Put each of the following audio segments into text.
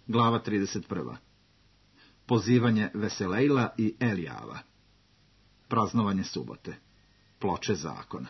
Glava 31. Pozivanje Veselejla i Elijava. Praznovanje subote. Ploče zakona.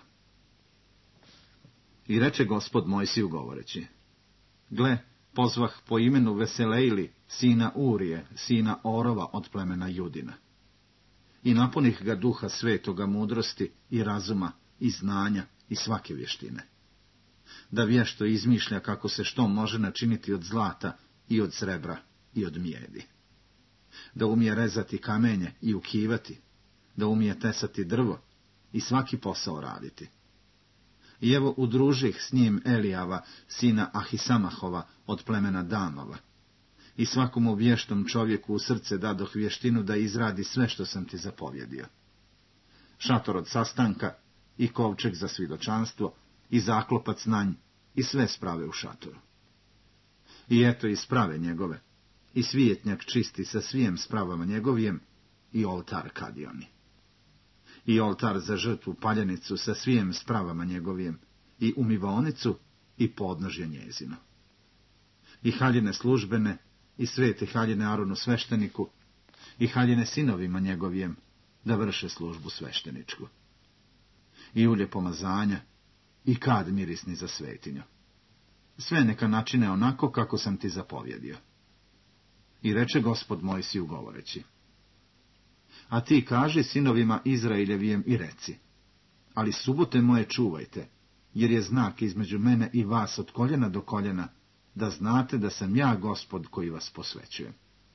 I reče Gospod Mojsiju govoreći: Gle, pozvah po imenu Veselejli, sina Urije, sina Orova od plemena Judina. I napunih ga duha svetoga, mudrosti i razuma i znanja i svake vještine. Da vješto izmišlja kako se što može načiniti od zlata i od srebra i od mijedi. Da umije rezati kamenje i ukivati, da umije tesati drvo i svaki posao raditi. I evo udružih s njim Elijava, sina Ahisamahova od plemena Danova. I svakomu vještom čovjeku u srce dadoh vještinu da izradi sve što sam ti zapovjedio. Šator od sastanka i kovčeg za svjedočanstvo i zaklopac na nj i sve sprave u šatoru. I eto i sprave njegove, i svijetnjak čisti sa svijem spravama njegovijem, i oltar kadijoni. I oltar za žrtvu paljenicu sa svijem spravama njegovijem, i umivaonicu i podnožje njezino. I haljine službene, i svete haljine Aronu svešteniku, i haljine sinovima njegovijem, da vrše službu svešteničku. I ulje pomazanja, i kad mirisni za svetinju. Sve neka načine onako kako sam ti zapovjedio. I reče Gospod Mojsiju govoreći: A ti kaži sinovima Izraeljevijem i reci: Ali subote moje čuvajte, jer je znak između mene i vas od koljena do koljena, da znate da sam ja Gospod koji vas posvećujem.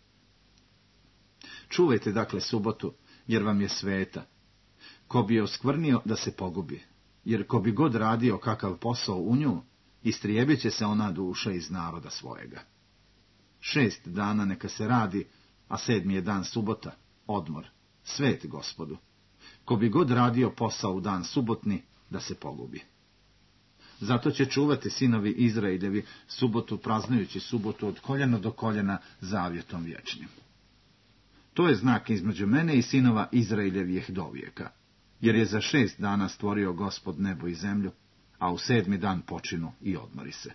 Čuvajte dakle subotu, jer vam je sveta. Ko bi je oskvrnio, da se pogubi, jer ko bi god radio kakav posao u nju, istrijebit će se ona duša iz naroda svojega. 6 dana neka se radi, a 7. je dan subota, odmor, svet Gospodu. Ko bi god radio posao u dan subotni, da se pogubi. Zato će čuvati sinovi Izraeljevi subotu, praznujući subotu od koljena do koljena zavjetom vječnim. To je znak između mene i sinova Izraeljevih dovijeka, jer je za 6 dana stvorio Gospod nebo i zemlju, a u 7. dan počinu i odmori se.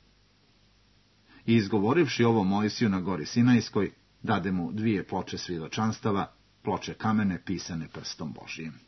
I izgovorivši ovo Mojsiju na gori Sinajskoj, dade mu 2 ploče svjedočanstava, ploče kamene pisane prstom Božijim.